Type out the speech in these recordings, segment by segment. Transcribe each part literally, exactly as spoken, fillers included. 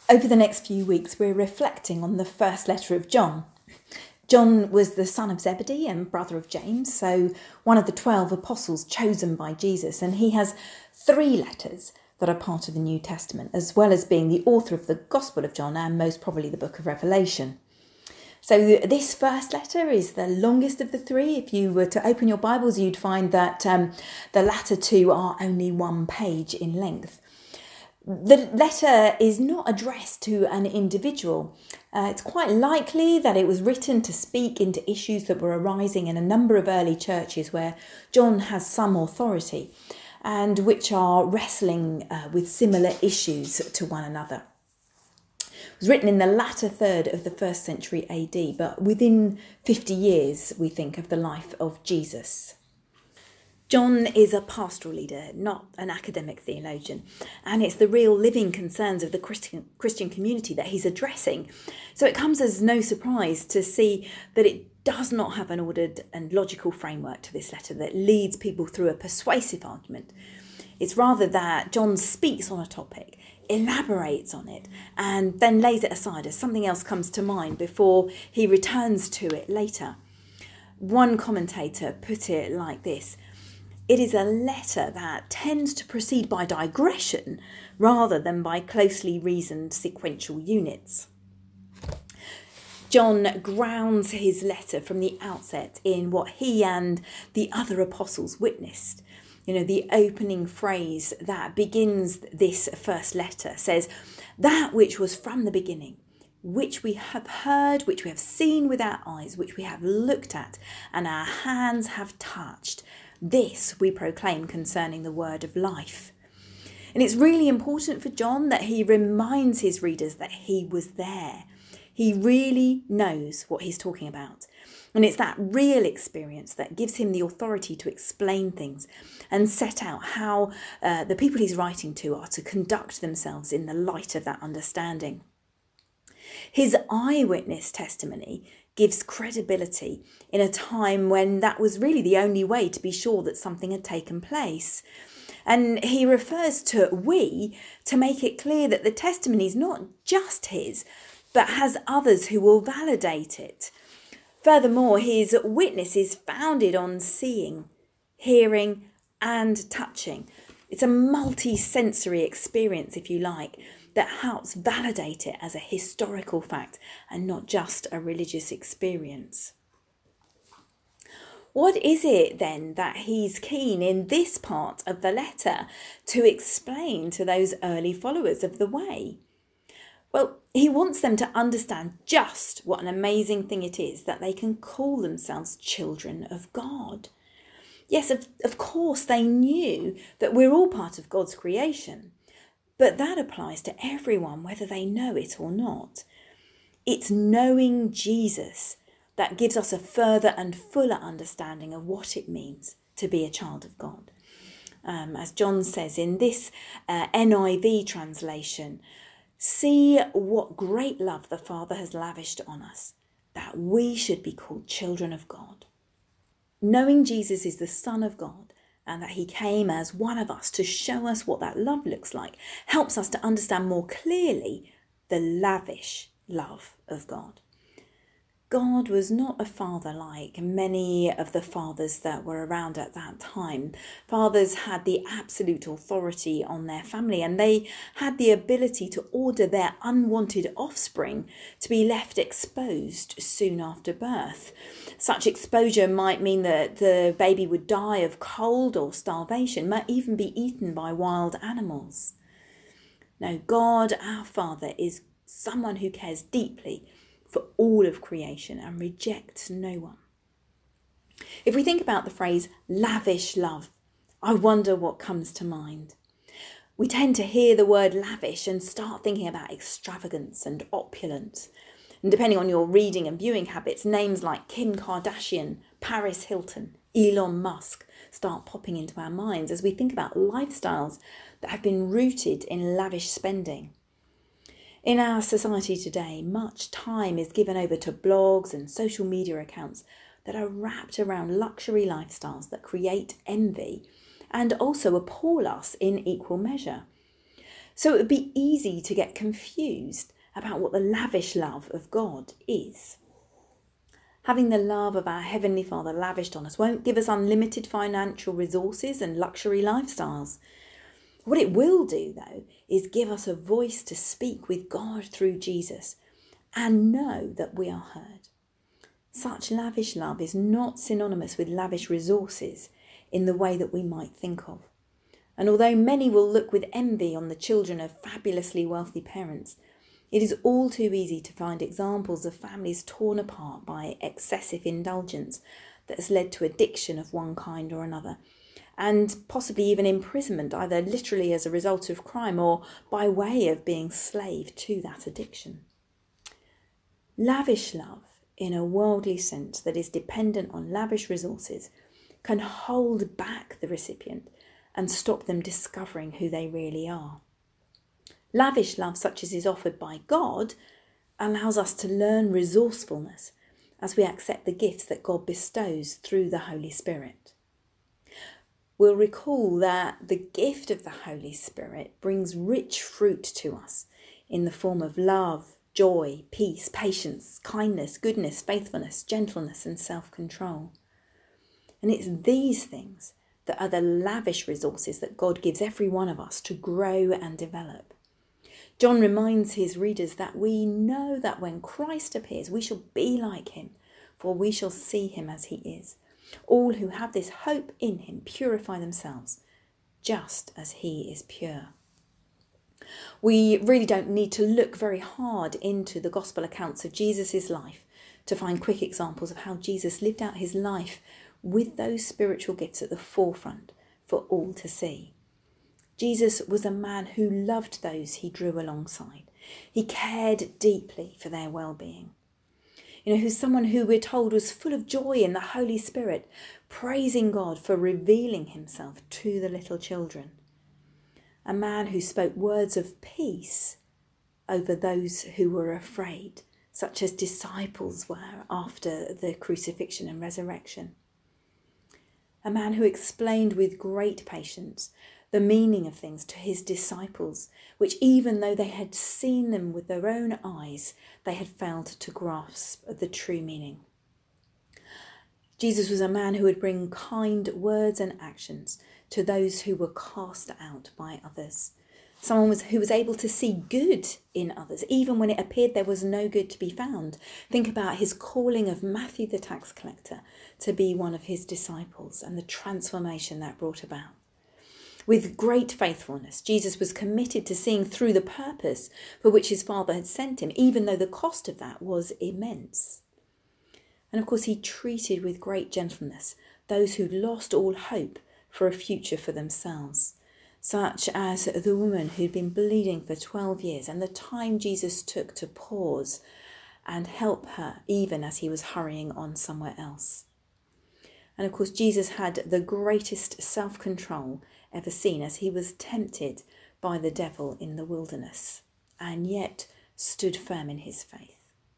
Over the next few weeks, we're reflecting on the first letter of John. John was the son of Zebedee and brother of James, so one of the twelve apostles chosen by Jesus, and he has three letters that are part of the New Testament, as well as being the author of the Gospel of John and most probably the book of Revelation. So this first letter is the longest of the three. If you were to open your Bibles, you'd find that um, the latter two are only one page in length. The letter is not addressed to an individual. Uh, it's quite likely that it was written to speak into issues that were arising in a number of early churches where John has some authority and which are wrestling uh, with similar issues to one another. It was written in the latter third of the first century A D, but within fifty years, we think, of the life of Jesus. John is a pastoral leader, not an academic theologian, and it's the real living concerns of the Christian Christian community that he's addressing. So it comes as no surprise to see that it does not have an ordered and logical framework to this letter that leads people through a persuasive argument. It's rather that John speaks on a topic, elaborates on it, and then lays it aside as something else comes to mind before he returns to it later. One commentator put it like this: it is a letter that tends to proceed by digression rather than by closely reasoned sequential units. John grounds his letter from the outset in what he and the other apostles witnessed. You know, the opening phrase that begins this first letter says, "That which was from the beginning, which we have heard, which we have seen with our eyes, which we have looked at, and our hands have touched. This we proclaim concerning the word of life." And it's really important for John that he reminds his readers that he was there. He really knows what he's talking about. And it's that real experience that gives him the authority to explain things and set out how uh, the people he's writing to are to conduct themselves in the light of that understanding. His eyewitness testimony gives credibility in a time when that was really the only way to be sure that something had taken place. And he refers to we to make it clear that the testimony is not just his, but has others who will validate it. Furthermore, his witness is founded on seeing, hearing, and touching. It's a multi-sensory experience, if you like, that helps validate it as a historical fact and not just a religious experience. What is it then that he's keen in this part of the letter to explain to those early followers of the way? Well, he wants them to understand just what an amazing thing it is that they can call themselves children of God. Yes, of, of course, they knew that we're all part of God's creation, but that applies to everyone, whether they know it or not. It's knowing Jesus that gives us a further and fuller understanding of what it means to be a child of God. Um, as John says in this uh, N I V translation, "See what great love the Father has lavished on us, that we should be called children of God." Knowing Jesus is the Son of God and that he came as one of us to show us what that love looks like helps us to understand more clearly the lavish love of God. God was not a father like many of the fathers that were around at that time. Fathers had the absolute authority on their family, and they had the ability to order their unwanted offspring to be left exposed soon after birth. Such exposure might mean that the baby would die of cold or starvation, might even be eaten by wild animals. No, God, our Father, is someone who cares deeply for all of creation and rejects no one. If we think about the phrase lavish love, I wonder what comes to mind. We tend to hear the word lavish and start thinking about extravagance and opulence. And depending on your reading and viewing habits, names like Kim Kardashian, Paris Hilton, Elon Musk start popping into our minds as we think about lifestyles that have been rooted in lavish spending. In our society today, much time is given over to blogs and social media accounts that are wrapped around luxury lifestyles that create envy and also appall us in equal measure. So it would be easy to get confused about what the lavish love of God is. Having the love of our Heavenly Father lavished on us won't give us unlimited financial resources and luxury lifestyles. What it will do, though, is give us a voice to speak with God through Jesus and know that we are heard. Such lavish love is not synonymous with lavish resources in the way that we might think of. And although many will look with envy on the children of fabulously wealthy parents, it is all too easy to find examples of families torn apart by excessive indulgence that has led to addiction of one kind or another, and possibly even imprisonment, either literally as a result of crime or by way of being slave to that addiction. Lavish love, in a worldly sense that is dependent on lavish resources, can hold back the recipient and stop them discovering who they really are. Lavish love, such as is offered by God, allows us to learn resourcefulness as we accept the gifts that God bestows through the Holy Spirit. We'll recall that the gift of the Holy Spirit brings rich fruit to us in the form of love, joy, peace, patience, kindness, goodness, faithfulness, gentleness, and self-control. And it's these things that are the lavish resources that God gives every one of us to grow and develop. John reminds his readers that we know that when Christ appears, we shall be like him, for we shall see him as he is. All who have this hope in him purify themselves, just as he is pure. We really don't need to look very hard into the gospel accounts of Jesus' life to find quick examples of how Jesus lived out his life with those spiritual gifts at the forefront for all to see. Jesus was a man who loved those he drew alongside. He cared deeply for their well-being. You know, who's someone who we're told was full of joy in the Holy Spirit, praising God for revealing himself to the little children. A man who spoke words of peace over those who were afraid, such as disciples were after the crucifixion and resurrection. A man who explained with great patience the meaning of things to his disciples, which even though they had seen them with their own eyes, they had failed to grasp the true meaning. Jesus was a man who would bring kind words and actions to those who were cast out by others. Someone was, who was able to see good in others, even when it appeared there was no good to be found. Think about his calling of Matthew the tax collector to be one of his disciples and the transformation that brought about. With great faithfulness, Jesus was committed to seeing through the purpose for which his Father had sent him, even though the cost of that was immense. And of course, he treated with great gentleness those who'd lost all hope for a future for themselves, such as the woman who'd been bleeding for twelve years, and the time Jesus took to pause and help her even as he was hurrying on somewhere else. And of course, Jesus had the greatest self-control ever seen as he was tempted by the devil in the wilderness, and yet stood firm in his faith.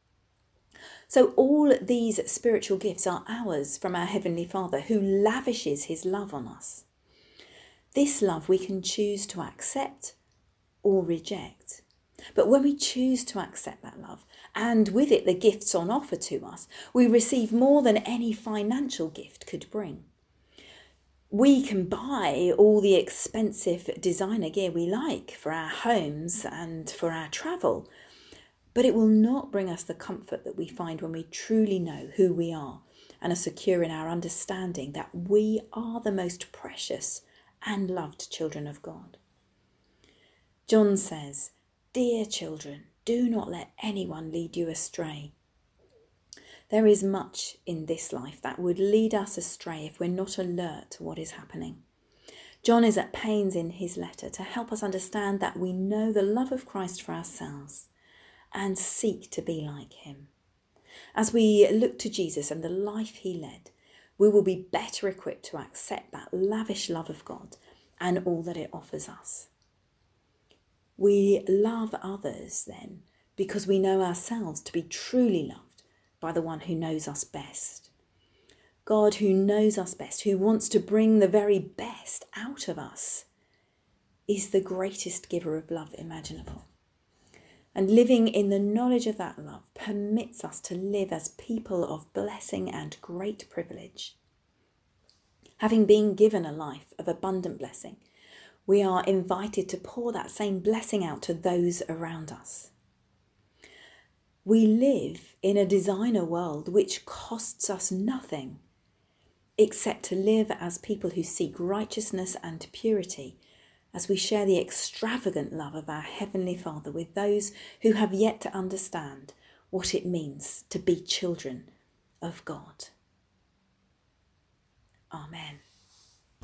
So all these spiritual gifts are ours from our Heavenly Father, who lavishes his love on us. This love we can choose to accept or reject. But when we choose to accept that love, and with it the gifts on offer to us, we receive more than any financial gift could bring. We can buy all the expensive designer gear we like for our homes and for our travel, but it will not bring us the comfort that we find when we truly know who we are and are secure in our understanding that we are the most precious and loved children of God. John says, "Dear children, do not let anyone lead you astray." There is much in this life that would lead us astray if we're not alert to what is happening. John is at pains in his letter to help us understand that we know the love of Christ for ourselves and seek to be like him. As we look to Jesus and the life he led, we will be better equipped to accept that lavish love of God and all that it offers us. We love others then because we know ourselves to be truly loved by the one who knows us best. God, who knows us best, who wants to bring the very best out of us, is the greatest giver of love imaginable. And living in the knowledge of that love permits us to live as people of blessing and great privilege. Having been given a life of abundant blessing, we are invited to pour that same blessing out to those around us. We live in a designer world which costs us nothing except to live as people who seek righteousness and purity, as we share the extravagant love of our Heavenly Father with those who have yet to understand what it means to be children of God. Amen.